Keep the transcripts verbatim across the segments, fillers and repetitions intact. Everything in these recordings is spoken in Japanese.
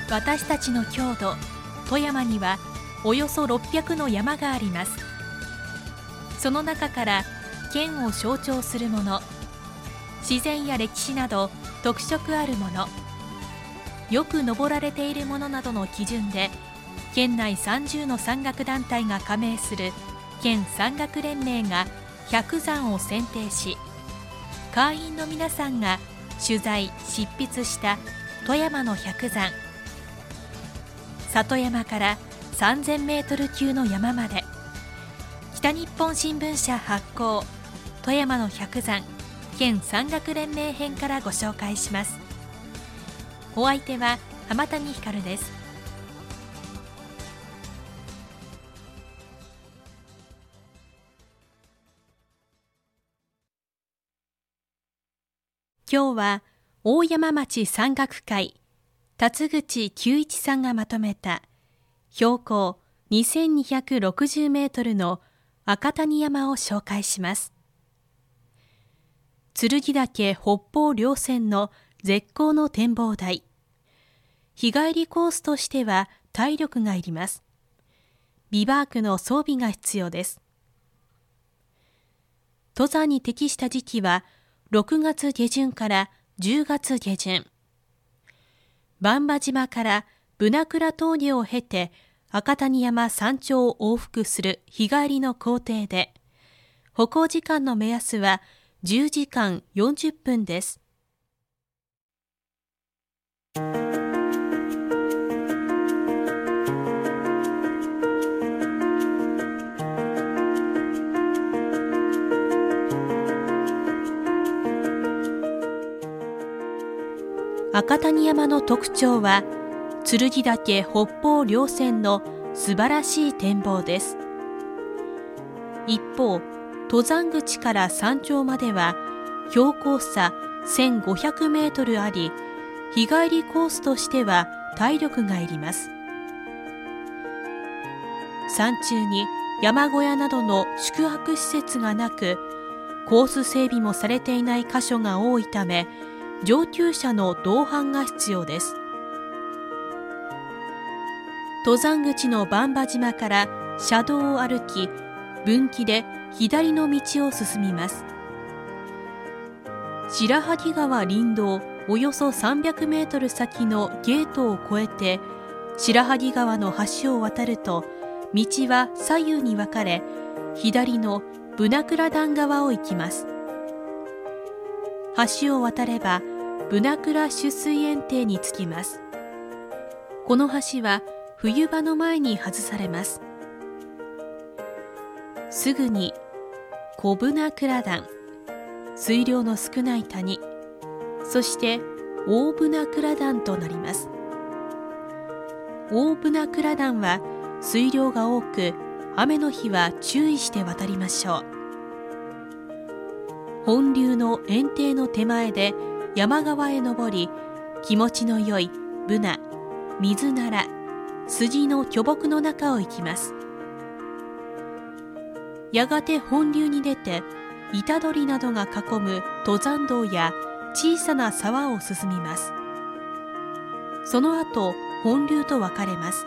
私たちの郷土富山にはおよそろっぴゃくの山があります。その中から県を象徴するもの、自然や歴史など特色あるもの、よく登られているものなどの基準で県内さんじゅうの山岳団体が加盟する県山岳連盟がひゃくざんを選定し、会員の皆さんが取材・執筆した富山の百山、里山からさんぜんメートル級の山まで、北日本新聞社発行富山の百山県山岳連盟編からご紹介します。お相手は浜谷ひかるです。今日は大山町山岳会辰口久一さんがまとめた標高にせんにひゃくろくじゅうメートルの赤谷山を紹介します。剣岳北方稜線の絶好の展望台。日帰りコースとしては体力がいります。ビバークの装備が必要です。登山に適した時期はろくがつげじゅんからじゅうがつげじゅん。番場島からブナクラ峠を経て赤谷山山頂を往復する日帰りの行程で、歩行時間の目安はじゅうじかんよんじゅっぷんです。赤谷山の特徴は、剣岳北方稜線の素晴らしい展望です。一方、登山口から山頂までは標高差せんごひゃくメートルあり、日帰りコースとしては体力がいります。山中に山小屋などの宿泊施設がなく、コース整備もされていない箇所が多いため、上級者の同伴が必要です。登山口の番場島から車道を歩き、分岐で左の道を進みます。白萩川林道およそさんびゃくメートル先のゲートを越えて、白萩川の橋を渡ると、道は左右に分かれ、左のブナクラ段側を行きます。橋を渡れば、ブナクラ取水園庭に着きます。この橋は冬場の前に外されます。すぐに小ブナクラ段、水量の少ない谷、そして大ブナクラ段となります。大ブナクラ段は水量が多く、雨の日は注意して渡りましょう。本流の園庭の手前で山側へ登り、気持ちの良いブナ、ミズナラ、スジの巨木の中を行きます。やがて本流に出て、板取などが囲む登山道や小さな沢を進みます。その後、本流と分かれます。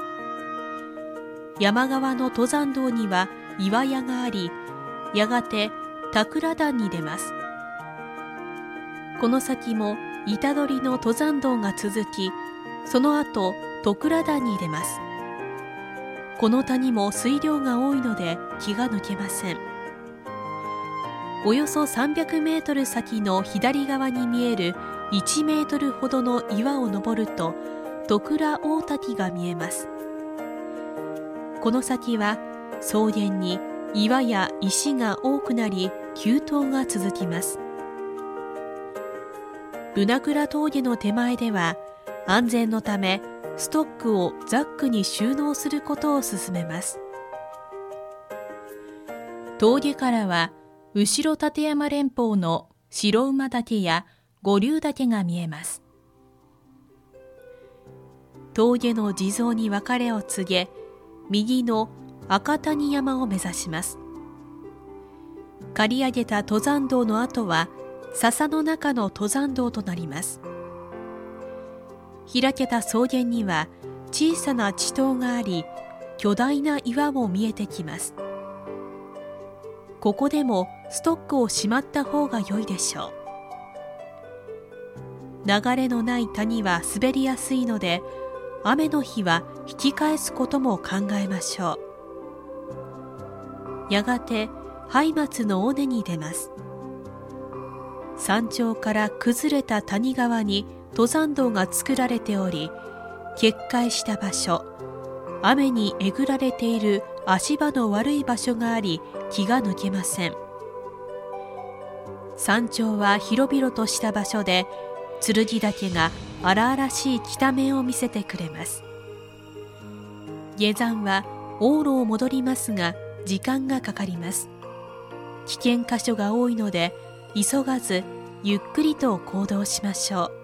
山側の登山道には岩屋があり、やがて桜段に出ます。この先も板取の登山道が続き、その後戸倉段に出ます。この谷も水量が多いので気が抜けません。およそさんびゃくメートル先の左側に見えるいちメートルほどの岩を登ると、戸倉大滝が見えます。この先は草原に岩や石が多くなり、急登が続きます。ブナクラ峠の手前では、安全のためストックをザックに収納することを勧めます。峠からは後ろ立山連峰の白馬岳や五竜岳が見えます。峠の地蔵に別れを告げ、右の赤谷山を目指します。刈り上げた登山道の後は笹の中の登山道となります。 開けた草原には小さな池塘があり、巨大な岩も見えてきます。ここでもストックをしまった方が良いでしょう。流れのない谷は滑りやすいので、雨の日は引き返すことも考えましょう。やがてハイマツの尾根に出ます。山頂から崩れた谷川に登山道が作られており、決壊した場所、雨にえぐられている足場の悪い場所があり、気が抜けません。山頂は広々とした場所で、剣岳が荒々しい北面を見せてくれます。下山は往路を戻りますが、時間がかかります。危険箇所が多いので、急がずゆっくりと行動しましょう。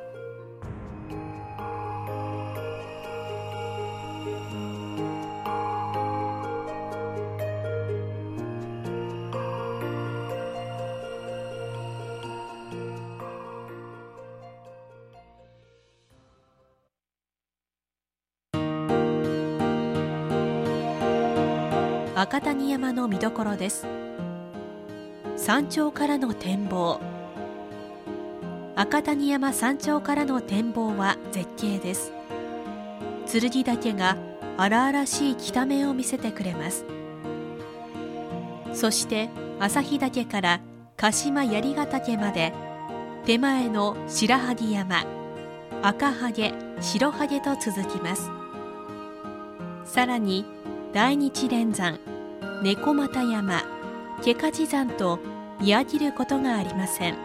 赤谷山の見どころです。山頂からの展望。赤谷山山頂からの展望は絶景です。剣岳が荒々しい北面を見せてくれます。そして旭岳から鹿島槍ヶ岳まで、手前の白萩山、赤萩、白萩と続きます。さらに大日蓮山、猫又山、毛梶山と見上げることがありません。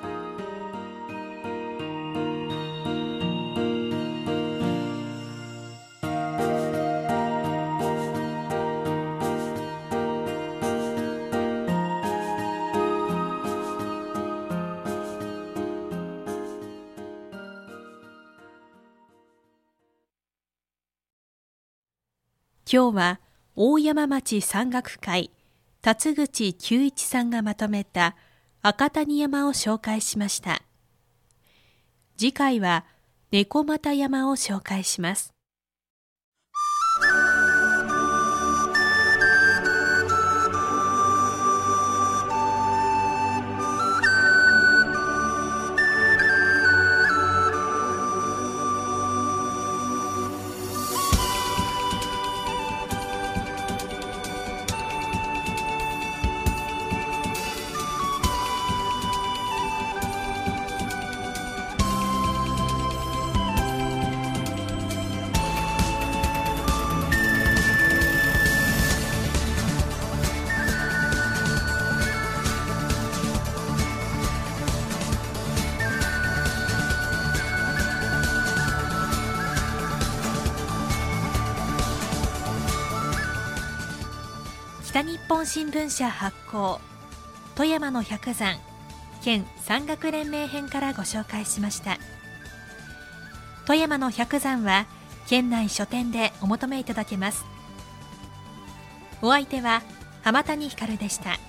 今日は大山町山岳会辰口久一さんがまとめた赤谷山を紹介しました。次回は猫又山を紹介します。北日本新聞社発行、富山の百山県山岳連盟編からご紹介しました。富山の百山は県内書店でお求めいただけます。お相手は浜谷ひかるでした。